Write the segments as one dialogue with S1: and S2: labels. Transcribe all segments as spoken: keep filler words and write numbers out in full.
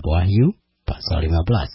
S1: kitab Wahyu pasal lima belas.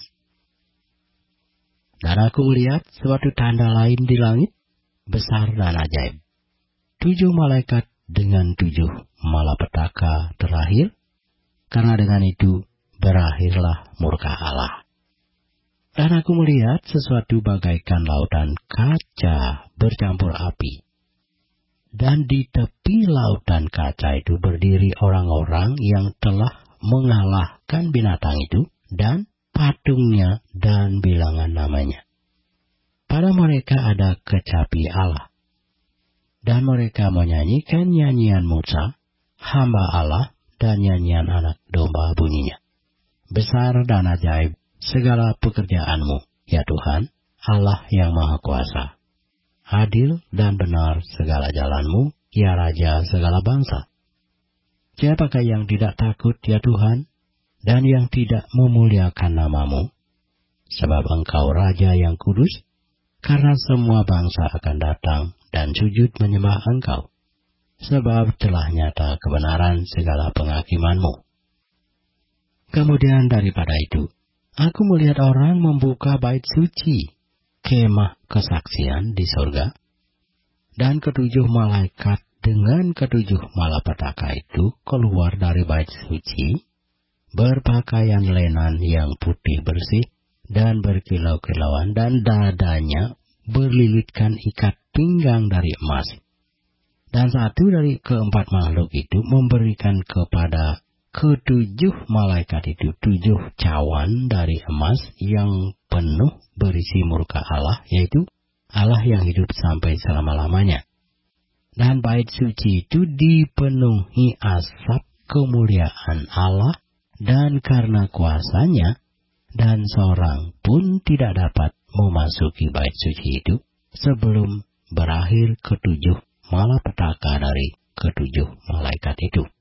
S1: Dan aku melihat suatu tanda lain di langit, besar dan ajaib. Tujuh malaikat dengan tujuh malapetaka terlahir, karena dengan itu berakhirlah murka Allah. Dan aku melihat sesuatu bagaikan lautan kaca bercampur api. Dan di tepi lautan kaca itu berdiri orang-orang yang telah mengalahkan binatang itu dan patungnya dan bilangan namanya. Pada mereka ada kecapi Allah. Dan mereka menyanyikan nyanyian Musa, hamba Allah, dan nyanyian anak domba bunyinya. Besar dan ajaib segala pekerjaanmu, ya Tuhan, Allah yang Maha Kuasa. Adil dan benar segala jalanmu, ya Raja segala bangsa. Siapakah yang tidak takut, ya Tuhan, dan yang tidak memuliakan namamu? Sebab Engkau Raja yang kudus, karena semua bangsa akan datang dan sujud menyembah Engkau. Sebab telah nyata kebenaran segala penghakimanmu. Kemudian daripada itu, aku melihat orang membuka bait suci, kemah kesaksian di surga, dan ketujuh malaikat dengan ketujuh malapetaka itu keluar dari bait suci, berpakaian lenan yang putih bersih dan berkilau-kilauan, dan dadanya berlilitkan ikat pinggang dari emas. Dan satu dari keempat makhluk itu memberikan kepada ketujuh malaikat itu tujuh cawan dari emas yang penuh berisi murka Allah, yaitu Allah yang hidup sampai selama-lamanya. Dan bait suci itu dipenuhi asap kemuliaan Allah, dan karena kuasanya, dan seorang pun tidak dapat memasuki bait suci itu sebelum berakhir ketujuh malapetaka dari ketujuh malaikat itu.